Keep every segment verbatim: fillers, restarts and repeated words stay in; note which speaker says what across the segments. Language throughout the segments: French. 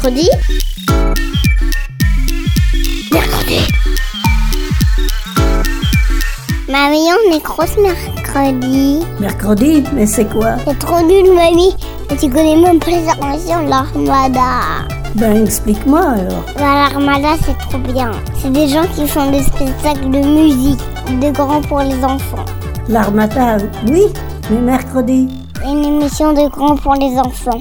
Speaker 1: Mercredi. Mercredi. Mamie, on est grosse mercredi.
Speaker 2: Mercredi, mais c'est quoi?
Speaker 1: C'est trop nul, mamie. Et tu connais même pas les armations de l'Armada.
Speaker 2: Ben, explique-moi alors.
Speaker 1: Bah, l'Armada, c'est trop bien. C'est des gens qui font des spectacles de musique, de grands pour les enfants.
Speaker 2: L'Armada, oui, mais mercredi.
Speaker 1: C'est une émission de grands pour les enfants.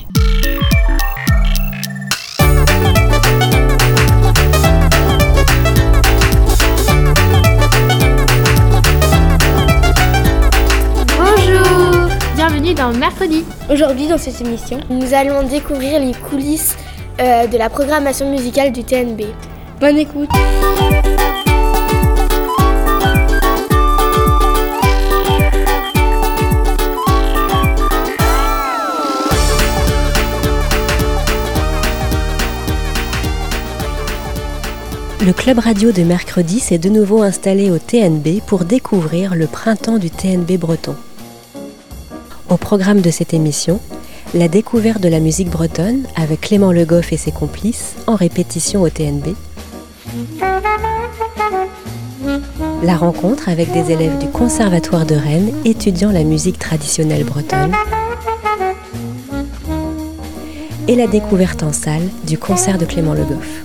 Speaker 3: Bonjour, bienvenue dans Mercredi.
Speaker 4: Aujourd'hui, dans cette émission, nous allons découvrir les coulisses euh, de la programmation musicale du T N B. Bonne écoute.
Speaker 5: Le club radio de Mercredi s'est de nouveau installé au T N B pour découvrir le printemps du T N B breton. Au programme de cette émission, la découverte de la musique bretonne avec Clément Le Goff et ses complices en répétition au T N B. La rencontre avec des élèves du Conservatoire de Rennes étudiant la musique traditionnelle bretonne. Et la découverte en salle du concert de Clément Le Goff.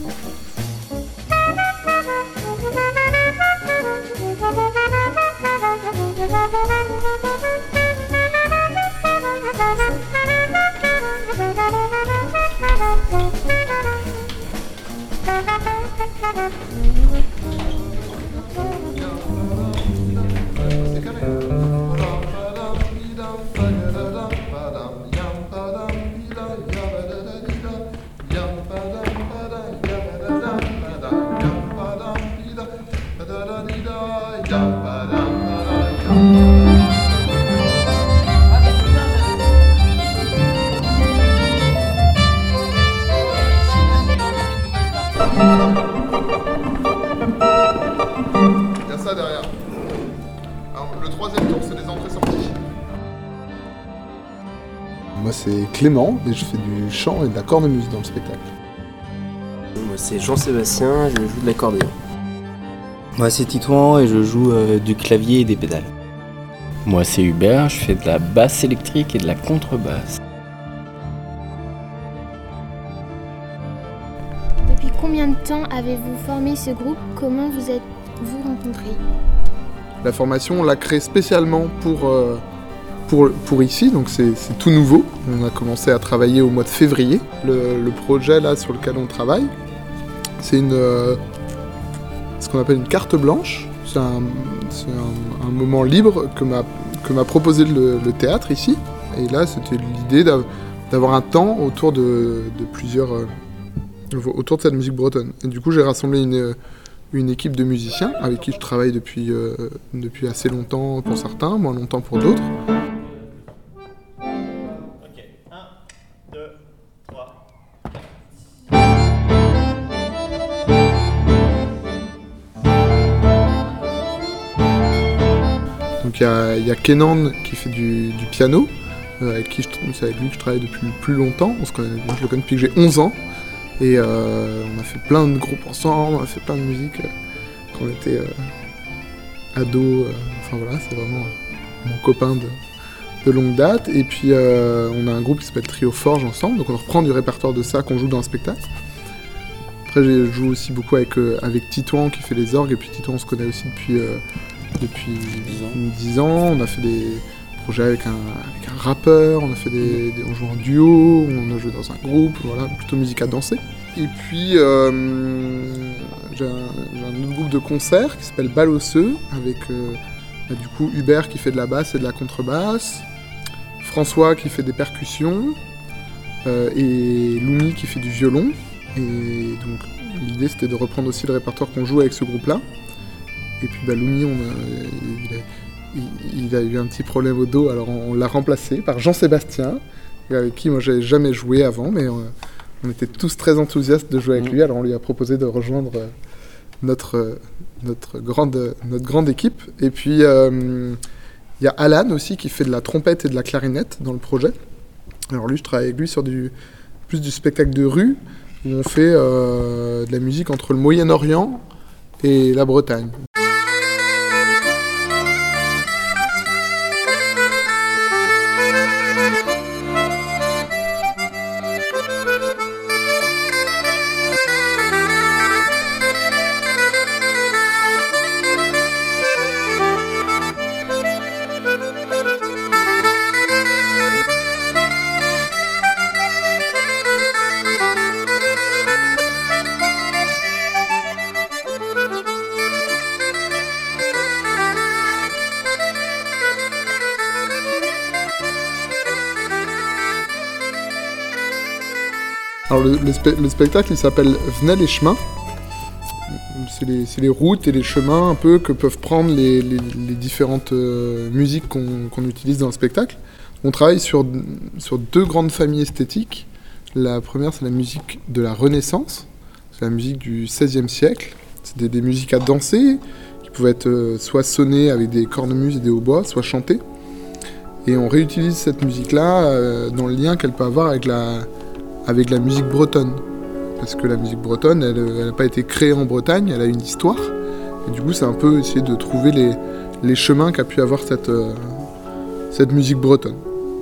Speaker 6: Il y a ça derrière. Alors, le troisième tour, c'est les entrées-sorties. Moi, c'est Clément et je fais du chant et de la cornemuse dans le spectacle.
Speaker 7: Moi, c'est Jean-Sébastien, je joue de l'accordéon.
Speaker 8: Moi, c'est Titouan et je joue euh, du clavier et des pédales.
Speaker 9: Moi, c'est Hubert, je fais de la basse électrique et de la contrebasse.
Speaker 3: Depuis combien de temps avez-vous formé ce groupe? Comment vous êtes-vous rencontrés?
Speaker 6: La formation, on l'a créée spécialement pour, euh, pour, pour ici, donc c'est, c'est tout nouveau. On a commencé à travailler au mois de février. Le, le projet là sur lequel on travaille, c'est une, euh, ce qu'on appelle une carte blanche. C'est un, c'est un, un moment libre que m'a, que m'a proposé le, le théâtre ici. Et là, c'était l'idée d'avoir un temps autour de, de plusieurs... Euh, autour de cette musique bretonne. Et du coup, j'ai rassemblé une, une équipe de musiciens avec qui je travaille depuis, euh, depuis assez longtemps pour certains, moins longtemps pour d'autres.
Speaker 10: Ok, un, deux, trois.
Speaker 6: Donc il y a, y a Kenan qui fait du, du piano, euh, avec qui je, c'est avec lui que je travaille depuis plus longtemps. On se connaît, je le connais depuis que j'ai onze ans. Et euh, on a fait plein de groupes ensemble, on a fait plein de musique euh, quand on était euh, ado. Euh, enfin voilà, c'est vraiment euh, mon copain de, de longue date. Et puis euh, on a un groupe qui s'appelle Trio Forge ensemble, donc on reprend du répertoire de ça qu'on joue dans un spectacle. Après je joue aussi beaucoup avec, euh, avec Titouan qui fait les orgues, et puis Titouan on se connaît aussi depuis, euh, depuis dix ans. On a fait des projets avec un, avec un rappeur, on a fait des, des, on joue en duo, on a joué dans un groupe, voilà, plutôt musique à danser. Et puis euh, j'ai, un, j'ai un autre groupe de concert qui s'appelle Balosseux, avec euh, bah, du coup Hubert qui fait de la basse et de la contrebasse, François qui fait des percussions, euh, et Loumi qui fait du violon. Et donc l'idée c'était de reprendre aussi le répertoire qu'on joue avec ce groupe-là. Et puis bah, Loumi, on a, il a, il a eu un petit problème au dos, alors on l'a remplacé par Jean-Sébastien, avec qui moi j'avais jamais joué avant, mais on, on était tous très enthousiastes de jouer avec lui, alors on lui a proposé de rejoindre notre, notre, grande, notre grande équipe. Et puis il euh, y a Alan aussi qui fait de la trompette et de la clarinette dans le projet. Alors lui, je travaille avec lui sur du, plus du spectacle de rue, où on fait euh, de la musique entre le Moyen-Orient et la Bretagne. Alors le, le, spe- le spectacle il s'appelle Venez les chemins. C'est les, c'est les routes et les chemins un peu que peuvent prendre les, les, les différentes euh, musiques qu'on, qu'on utilise dans le spectacle. On travaille sur, sur deux grandes familles esthétiques. La première c'est la musique de la Renaissance, c'est la musique du seizième siècle. C'est des, des musiques à danser qui pouvaient être euh, soit sonnées avec des cornemuses et des hautbois, soit chantées. Et on réutilise cette musique-là euh, dans le lien qu'elle peut avoir avec la... avec la musique bretonne. Parce que la musique bretonne, elle n'a pas été créée en Bretagne, elle a une histoire. Et du coup, c'est un peu essayer de trouver les, les chemins qu'a pu avoir cette, euh, cette musique bretonne.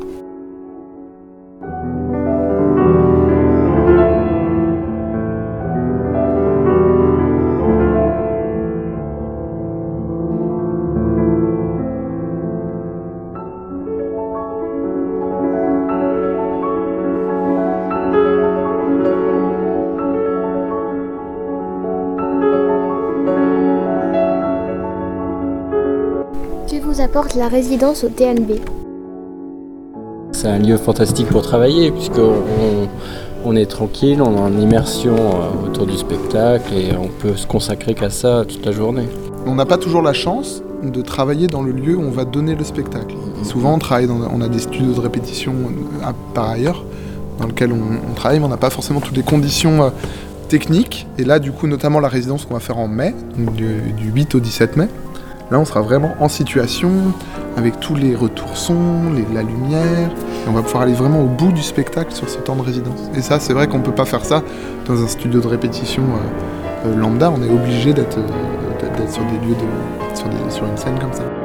Speaker 3: Que vous apporte la résidence au T N B?
Speaker 9: C'est un lieu fantastique pour travailler puisqu'on on, on est tranquille, on est en immersion euh, autour du spectacle et on peut se consacrer qu'à ça toute la journée.
Speaker 6: On n'a pas toujours la chance de travailler dans le lieu où on va donner le spectacle. Mmh. Souvent on travaille dans, on a des studios de répétition euh, par ailleurs dans lesquels on, on travaille mais on n'a pas forcément toutes les conditions euh, techniques. Et là du coup notamment la résidence qu'on va faire en mai, donc du, du huit au dix-sept mai. Là, on sera vraiment en situation, avec tous les retours son, les, la lumière, et on va pouvoir aller vraiment au bout du spectacle sur ce temps de résidence. Et ça, c'est vrai qu'on ne peut pas faire ça dans un studio de répétition euh, euh, lambda, on est obligé d'être, euh, d'être sur des lieux, de, sur, des, sur une scène comme ça.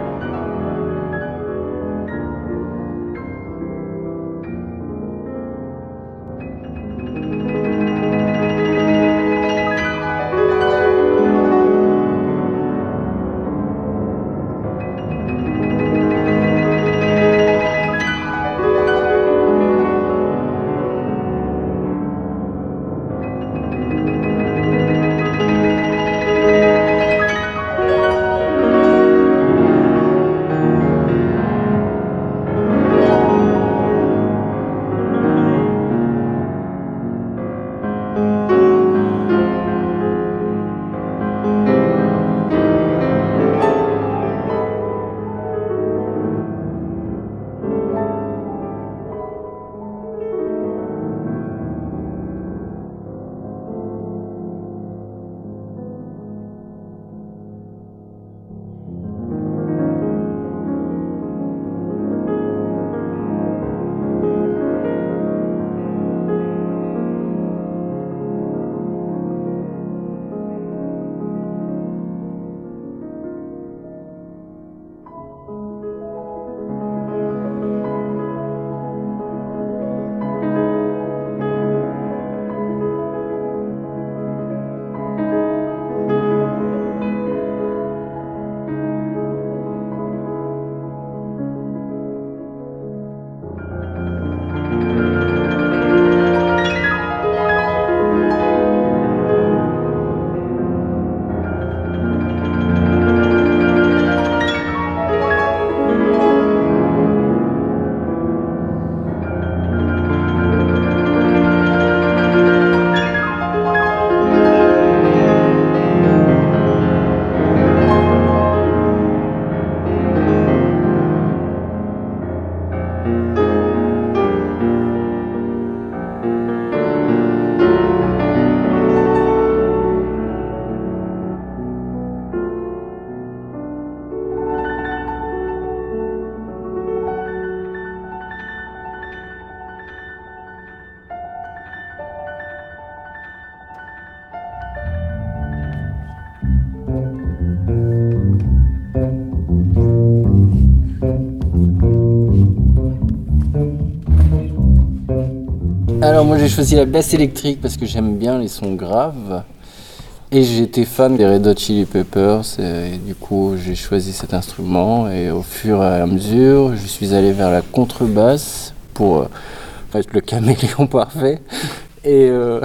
Speaker 9: Alors moi j'ai choisi la basse électrique parce que j'aime bien les sons graves. Et j'étais fan des Red Hot Chili Peppers et du coup j'ai choisi cet instrument et au fur et à mesure je suis allé vers la contrebasse pour euh, être le caméléon parfait et, euh,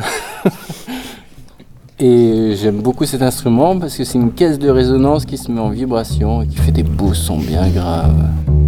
Speaker 9: et j'aime beaucoup cet instrument parce que c'est une caisse de résonance qui se met en vibration et qui fait des beaux sons bien graves.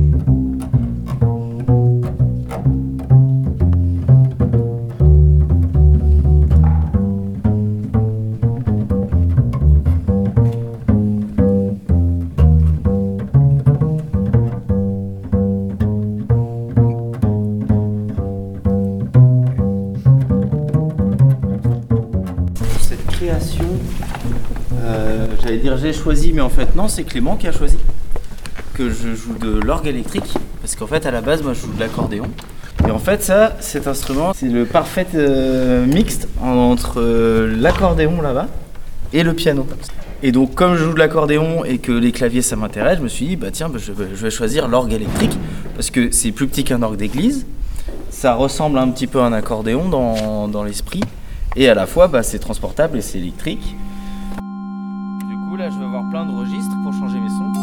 Speaker 11: Création, euh, j'allais dire j'ai choisi, mais en fait non, c'est Clément qui a choisi que je joue de l'orgue électrique, parce qu'en fait à la base moi je joue de l'accordéon, et en fait ça, cet instrument, c'est le parfait euh, mixte entre euh, l'accordéon là-bas et le piano. Et donc comme je joue de l'accordéon et que les claviers ça m'intéresse, je me suis dit bah tiens bah, je, vais, je vais choisir l'orgue électrique, parce que c'est plus petit qu'un orgue d'église, ça ressemble un petit peu à un accordéon dans, dans l'esprit. Et à la fois, bah, c'est transportable et c'est électrique. Du coup, là, je vais avoir plein de registres pour changer mes sons.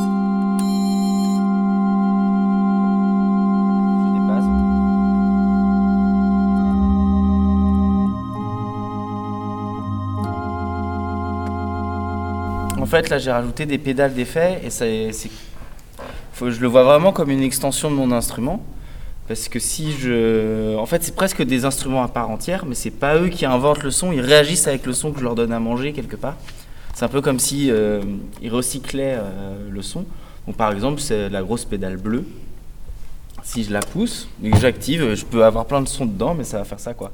Speaker 11: J'ai des bases. En fait, là, j'ai rajouté des pédales d'effet et ça, c'est... Faut, je le vois vraiment comme une extension de mon instrument. Parce que si je... En fait, c'est presque des instruments à part entière, mais c'est pas eux qui inventent le son, ils réagissent avec le son que je leur donne à manger quelque part. C'est un peu comme si euh, ils recyclaient euh, le son. Donc par exemple, c'est la grosse pédale bleue. Si je la pousse et que j'active, je peux avoir plein de sons dedans, mais ça va faire ça quoi.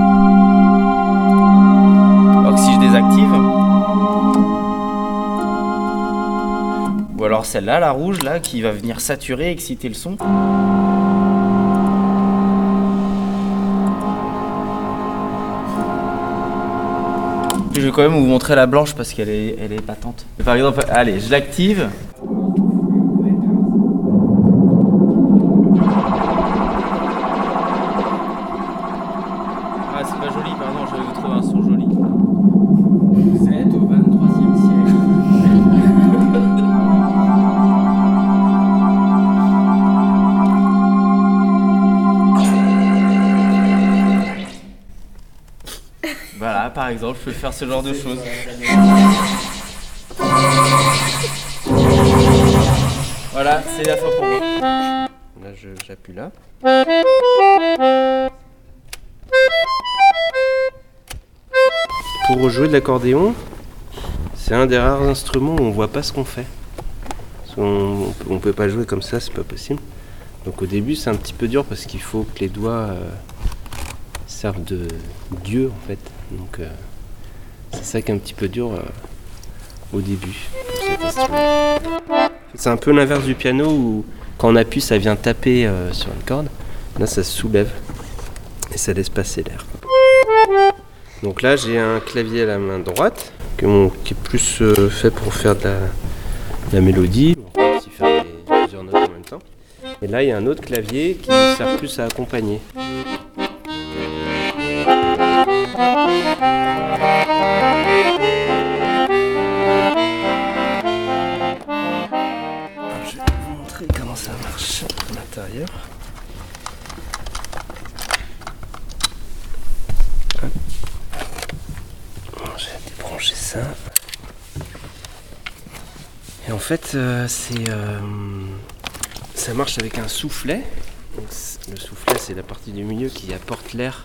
Speaker 11: Alors que si je désactive... Ou alors celle-là, la rouge, là, qui va venir saturer, exciter le son. Je vais quand même vous montrer la blanche parce qu'elle est, elle est patente. Par exemple, allez, je l'active. Ah, c'est pas joli, pardon, je vais vous trouver un son joli. Vous êtes au vingt-troisième siècle. Voilà, par exemple, je peux faire ce genre de choses. Voilà, c'est la fin pour moi.
Speaker 7: Là, je, j'appuie là. Pour jouer de l'accordéon, c'est un des rares instruments où on voit pas ce qu'on fait. Parce qu'on, on peut pas jouer comme ça, c'est pas possible. Donc au début, c'est un petit peu dur parce qu'il faut que les doigts euh, servent de Dieu en fait. Donc euh, c'est ça qui est un petit peu dur euh, au début pour cet instrument. C'est un peu l'inverse du piano où quand on appuie ça vient taper euh, sur une corde. Là ça se soulève et ça laisse passer l'air. Donc là j'ai un clavier à la main droite que mon, qui est plus euh, fait pour faire de la, de la mélodie. On peut aussi faire des, plusieurs notes en même temps. Et là il y a un autre clavier qui sert plus à accompagner. Je vais vous montrer comment ça marche à l'intérieur. Bon, je vais débrancher ça. Et en fait, euh, c'est, euh, ça marche avec un soufflet. Donc, le soufflet, c'est la partie du milieu qui apporte l'air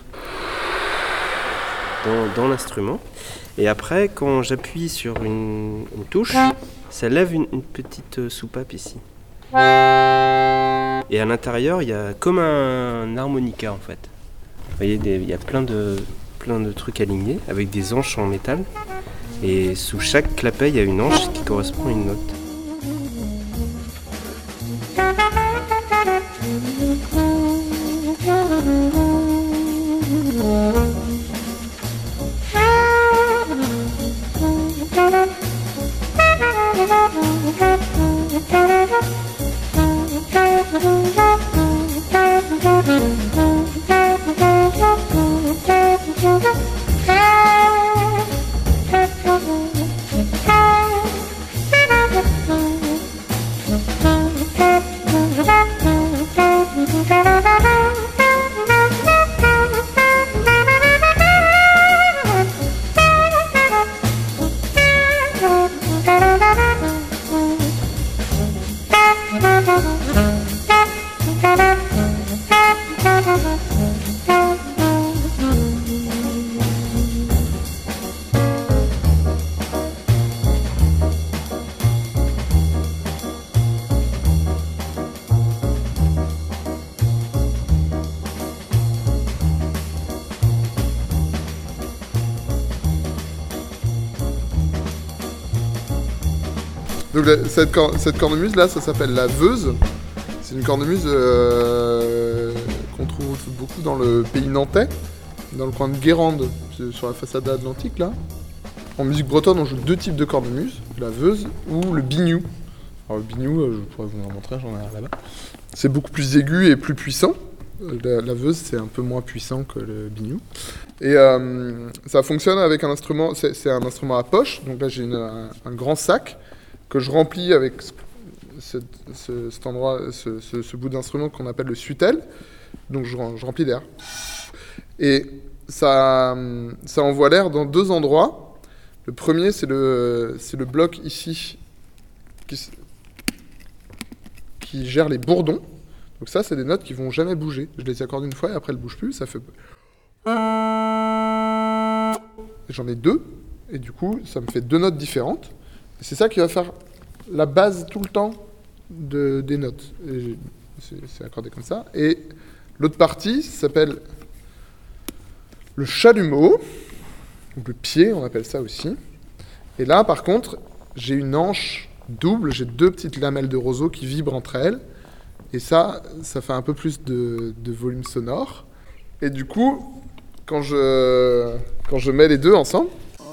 Speaker 7: dans, dans l'instrument. Et après, quand j'appuie sur une, une touche, ça lève une, une petite soupape ici. Et à l'intérieur, il y a comme un harmonica en fait. Vous voyez, des, il y a plein de, plein de trucs alignés avec des anches en métal. Et sous chaque clapet, il y a une anche qui correspond à une note.
Speaker 1: Thank you.
Speaker 6: Donc la, cette, cor- cette cornemuse là, ça s'appelle la veuse. C'est une cornemuse euh, qu'on trouve beaucoup dans le pays nantais, dans le coin de Guérande, sur la façade atlantique là. En musique bretonne, on joue deux types de cornemuse, la veuse ou le biniou. Alors le biniou, je pourrais vous en montrer, j'en ai un là-bas. C'est beaucoup plus aigu et plus puissant. La, la veuse, c'est un peu moins puissant que le biniou. Et euh, ça fonctionne avec un instrument, c'est, c'est un instrument à poche. Donc là, j'ai une, un, un grand sac que je remplis avec ce, ce, cet endroit, ce, ce, ce bout d'instrument qu'on appelle le sutel. Donc je, je remplis d'air. Et ça, ça envoie l'air dans deux endroits. Le premier, c'est le, c'est le bloc ici qui, qui gère les bourdons. Donc ça, c'est des notes qui vont jamais bouger. Je les accorde une fois et après, elles ne bougent plus. Ça fait... J'en ai deux. Et du coup, ça me fait deux notes différentes. Et c'est ça qui va faire la base tout le temps de, des notes. Et c'est, c'est accordé comme ça. Et l'autre partie, ça s'appelle le chalumeau. Donc le pied, on appelle ça aussi. Et là, par contre, j'ai une hanche double. J'ai deux petites lamelles de roseau qui vibrent entre elles. Et ça, ça fait un peu plus de, de volume sonore. Et du coup, quand je, quand je mets les deux ensemble,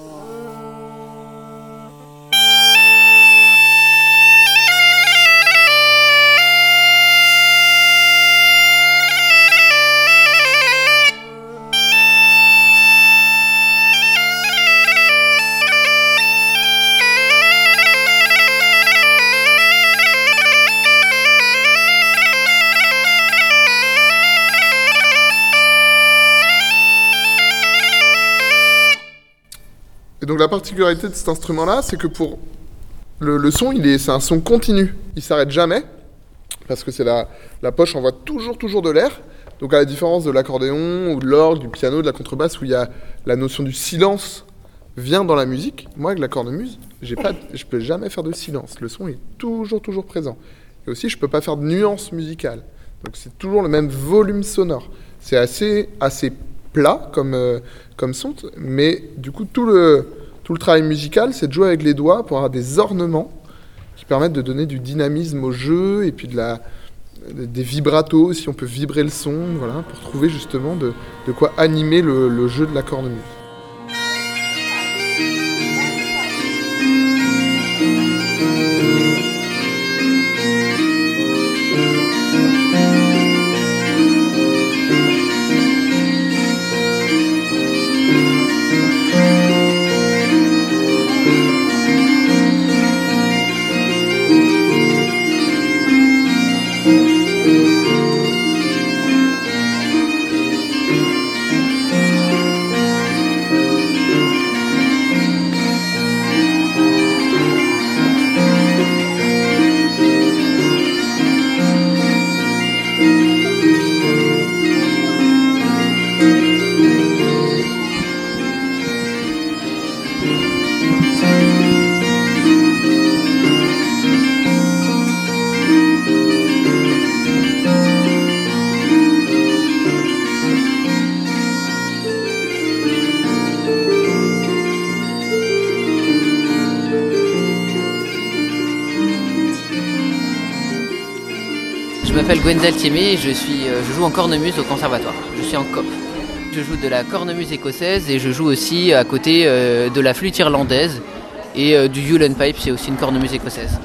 Speaker 6: et donc la particularité de cet instrument-là, c'est que pour le, le son, il est, c'est un son continu. Il s'arrête jamais, parce que c'est la, la poche envoie toujours, toujours de l'air. Donc à la différence de l'accordéon, ou de l'orgue, du piano, de la contrebasse, où il y a la notion du silence vient dans la musique, moi avec la cornemuse, j'ai pas, je peux jamais faire de silence. Le son est toujours, toujours présent. Et aussi, je peux pas faire de nuances musicales. Donc c'est toujours le même volume sonore. C'est assez, assez plat comme, euh, comme son, mais du coup tout le, tout le travail musical, c'est de jouer avec les doigts pour avoir des ornements qui permettent de donner du dynamisme au jeu et puis de la, des vibratos, si on peut vibrer le son, voilà, pour trouver justement de, de quoi animer le, le jeu de la cornemuse.
Speaker 12: Je m'appelle Gwendal Thiémé et je, suis, euh, je joue en cornemuse au conservatoire. Je suis en cop. Je joue de la cornemuse écossaise et je joue aussi à côté euh, de la flûte irlandaise et euh, du Yule Pipe, c'est aussi une cornemuse écossaise.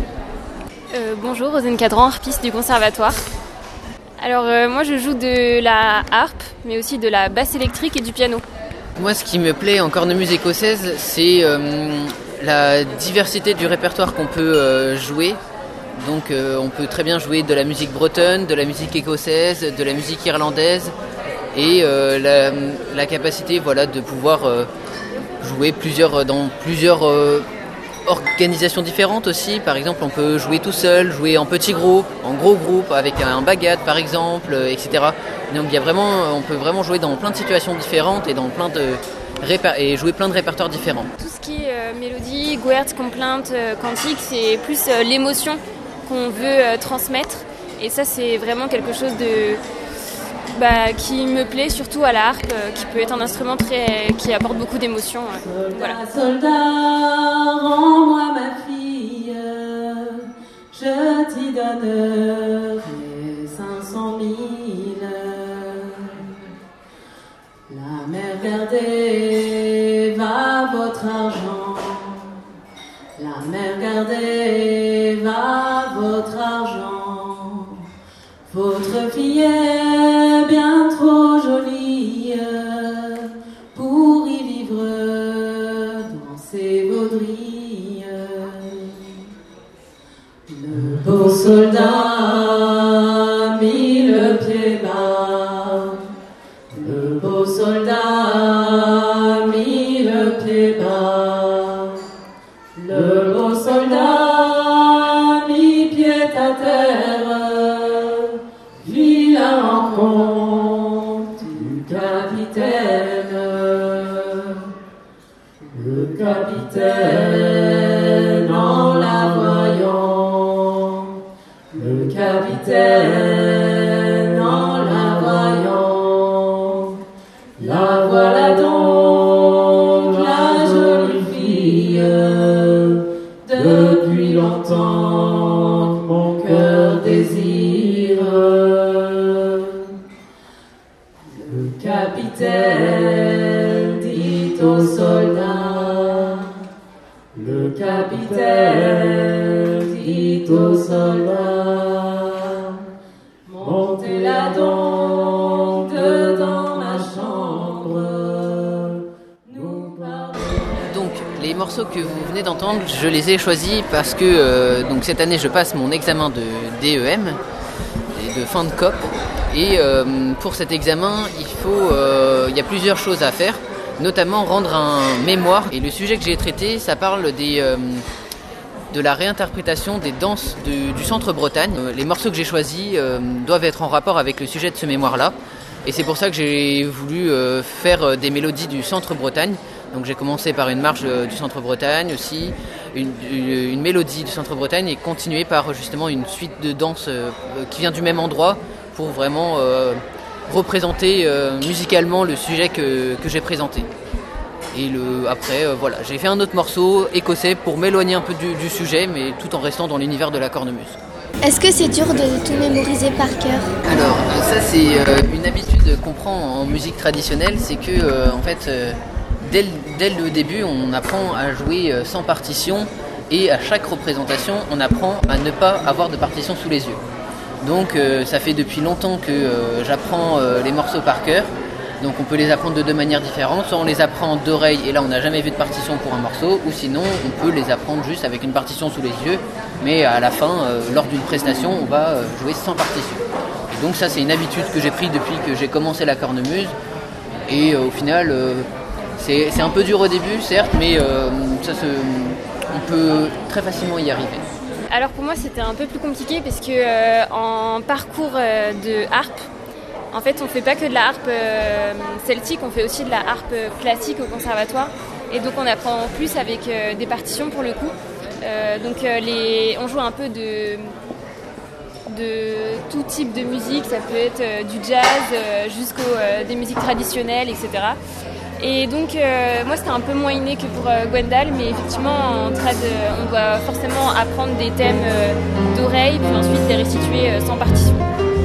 Speaker 13: Euh, bonjour, Rosane Cadran, harpiste du conservatoire. Alors euh, moi je joue de la harpe, mais aussi de la basse électrique et du piano.
Speaker 12: Moi ce qui me plaît en cornemuse écossaise, c'est euh, la diversité du répertoire qu'on peut euh, jouer. Donc euh, on peut très bien jouer de la musique bretonne, de la musique écossaise, de la musique irlandaise et euh, la, la capacité voilà, de pouvoir euh, jouer plusieurs, dans plusieurs euh, organisations différentes aussi. Par exemple on peut jouer tout seul, jouer en petits groupes, en gros groupes avec un bagad par exemple, et cetera. Donc il y a vraiment, on peut vraiment jouer dans plein de situations différentes et, dans plein de réper- et jouer plein de répertoires différents.
Speaker 13: Tout ce qui est euh, mélodie, guerre, complainte, euh, cantique, c'est plus euh, l'émotion qu'on veut euh, transmettre, et ça c'est vraiment quelque chose de bah, qui me plaît surtout à la harpe, euh, qui peut être un instrument très qui apporte beaucoup d'émotions. Euh, voilà.
Speaker 14: Soldat, rends-moi ma fille. je t'y donnerai cinq cent mille. La mer gardée va votre argent, la mer gardée va votre argent. Votre fille est bien trop jolie pour y vivre dans ses vauderies. Le beau soldat mit le pied bas, le beau soldat mit le pied bas, le beau soldat mit pied à terre, vit la rencontre du capitaine. Le capitaine en la voyant, le capitaine en la voyant, la voilà donc la jolie fille, depuis longtemps mon cœur désire. Le capitaine dit au soldat, le capitaine dit au soldat, montez-la donc dedans ma chambre. Nous
Speaker 12: Donc les morceaux que vous venez d'entendre, je les ai choisis parce que euh, donc cette année je passe mon examen de D E M, et de fin de C O P. Et euh, pour cet examen, il faut, euh, il y a plusieurs choses à faire, notamment rendre un mémoire. Et le sujet que j'ai traité, ça parle des, euh, de la réinterprétation des danses de, du Centre Bretagne. Euh, les morceaux que j'ai choisis euh, doivent être en rapport avec le sujet de ce mémoire-là. Et c'est pour ça que j'ai voulu euh, faire des mélodies du Centre Bretagne. Donc j'ai commencé par une marche euh, du Centre Bretagne aussi, une, une, une mélodie du Centre Bretagne, et continué par justement une suite de danses euh, qui vient du même endroit, pour vraiment euh, représenter euh, musicalement le sujet que, que j'ai présenté. Et le, après, euh, voilà, j'ai fait un autre morceau écossais pour m'éloigner un peu du, du sujet, mais tout en restant dans l'univers de la cornemuse.
Speaker 3: Est-ce que c'est dur de tout mémoriser par cœur?
Speaker 12: Alors, euh, ça c'est euh, une habitude qu'on prend en musique traditionnelle, c'est que euh, en fait, euh, dès, le, dès le début, on apprend à jouer euh, sans partition, et à chaque représentation, on apprend à ne pas avoir de partition sous les yeux. Donc euh, ça fait depuis longtemps que euh, j'apprends euh, les morceaux par cœur. Donc on peut les apprendre de deux manières différentes. Soit on les apprend d'oreille et là on n'a jamais vu de partition pour un morceau, ou sinon on peut les apprendre juste avec une partition sous les yeux, mais à la fin, euh, lors d'une prestation, on va euh, jouer sans partition. Et donc ça c'est une habitude que j'ai prise depuis que j'ai commencé la cornemuse. Et euh, au final, euh, c'est, c'est un peu dur au début certes, mais euh, ça se, on peut très facilement y arriver.
Speaker 13: Alors pour moi c'était un peu plus compliqué parce que euh, en parcours euh, de harpe, en fait on fait pas que de la harpe euh, celtique, on fait aussi de la harpe classique au conservatoire, et donc on apprend plus avec euh, des partitions pour le coup. Euh, donc euh, les, on joue un peu de, de tout type de musique, ça peut être euh, du jazz euh, jusqu'aux euh, des musiques traditionnelles, et cetera. Et donc euh, moi c'était un peu moins inné que pour euh, Gwendal, mais effectivement en trad euh, on doit forcément apprendre des thèmes euh, d'oreille, puis ensuite les restituer euh, sans partition.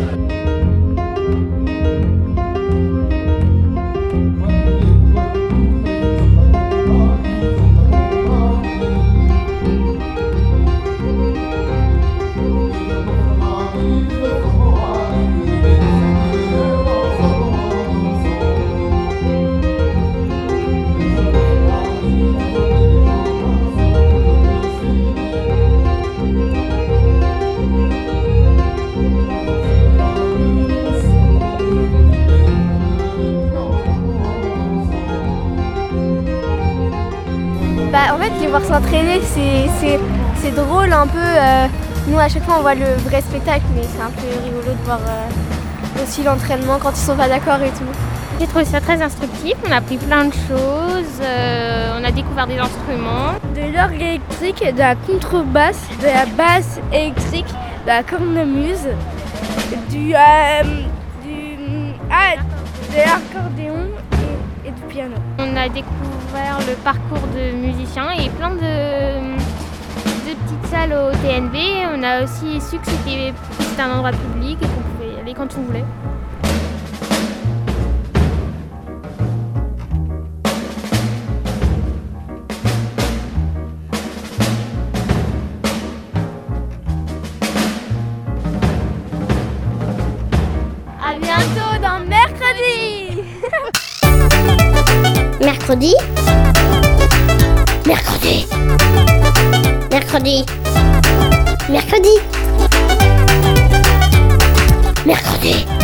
Speaker 15: Bah, en fait, les voir s'entraîner, c'est, c'est, c'est drôle un peu. Euh, nous, à chaque fois, on voit le vrai spectacle, mais c'est un peu rigolo de voir euh, aussi l'entraînement quand ils sont pas d'accord et tout.
Speaker 16: J'ai trouvé ça très instructif, on a appris plein de choses, euh, on a découvert des instruments.
Speaker 15: De l'orgue électrique, de la contrebasse, de la basse électrique, de la cornemuse, du, euh, du, ah, de l'accordéon et, et du piano.
Speaker 16: On a découvert le parcours de musiciens et plein de, deux petites salles au T N B. On a aussi su que c'était, c'était un endroit public et qu'on pouvait y aller quand on voulait.
Speaker 15: À bientôt dans Mercredi.
Speaker 1: Mercredi. Mercredi. Mercredi. Mercredi. Mercredi.